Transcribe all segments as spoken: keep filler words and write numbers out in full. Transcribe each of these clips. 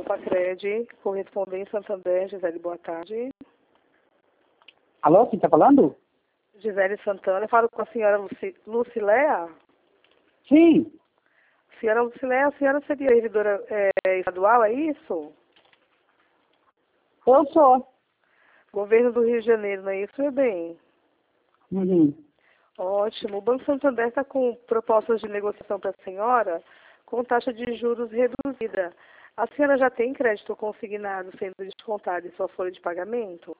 Pacred, correspondente Santander, Gisele, boa tarde. Alô, quem está falando? Gisele Santana, eu falo com a senhora Luci, Lucilea? Sim. Senhora Lucilea, a senhora seria servidora é, estadual, é isso? Eu sou. Governo do Rio de Janeiro, não é isso, meu bem? Uhum. Ótimo. O Banco Santander está com propostas de negociação para a senhora com taxa de juros reduzida. A senhora já tem crédito consignado sendo descontado em sua folha de pagamento?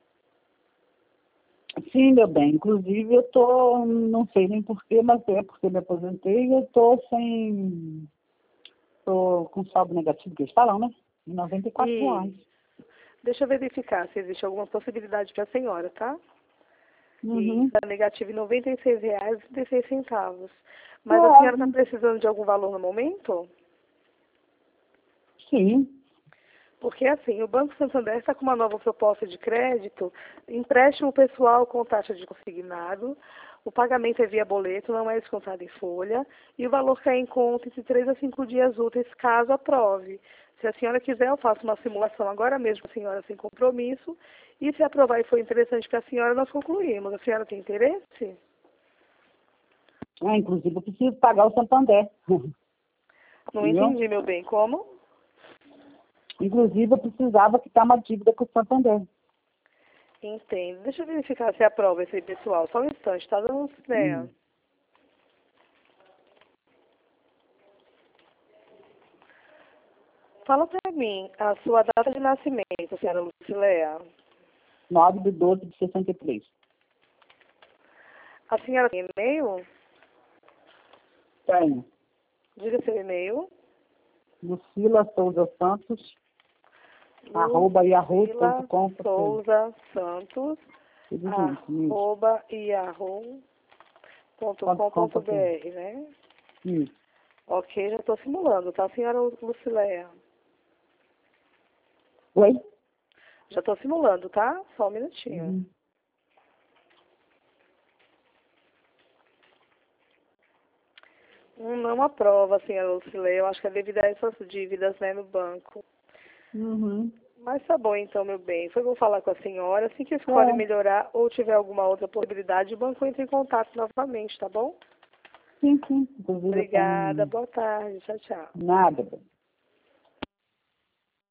Sim, meu bem. Inclusive, eu tô, não sei nem porquê, mas é porque me aposentei e eu tô sem, tô com saldo negativo, que eles falam, né? De noventa e quatro reais. Deixa eu verificar se existe alguma possibilidade para a senhora, tá? E Uhum. está negativo em noventa e seis reais e trinta e seis centavos. Mas a senhora está Ótimo. precisando de algum valor no momento? Sim. Porque assim, o Banco Santander está com uma nova proposta de crédito, empréstimo pessoal com taxa de consignado, o pagamento é via boleto, não é descontado em folha, e o valor cai em conta entre três a cinco dias úteis, caso aprove. Se a senhora quiser, eu faço uma simulação agora mesmo, a senhora sem compromisso, e se aprovar e for interessante para a senhora, nós concluímos. A senhora tem interesse? Ah, inclusive, eu preciso pagar o Santander. Não Entendeu? entendi, meu bem, como? Inclusive, eu precisava quitar uma dívida com o Santander. Entendo. Deixa eu verificar se aprova esse aí, pessoal. Só um instante, tá dando um ideia. Hum. Fala pra mim a sua data de nascimento, senhora Lucilea. nove de doze de sessenta e três. A senhora tem e-mail? Tenho. Diga seu e-mail. Lucila Souza Santos, arroba yahoo ponto Lucila com ponto br. Souza Santos, Tudo junto, isso. arroba yahoo ponto com ponto br, né? Isso. Ok, já estou simulando, tá, senhora Lucilea? Oi? Já estou simulando, tá? Só um minutinho. Uhum. Hum, Não aprova, senhora Lucilea. Eu acho que é devido a essas dívidas, né, no banco. Uhum. Mas tá bom então, meu bem. Foi bom falar com a senhora. Assim que escolhe É. melhorar ou tiver alguma outra possibilidade, o banco entra em contato novamente, tá bom? Sim, sim. Inclusive, eu Obrigada. tenho Boa tarde. Tchau, tchau. nada.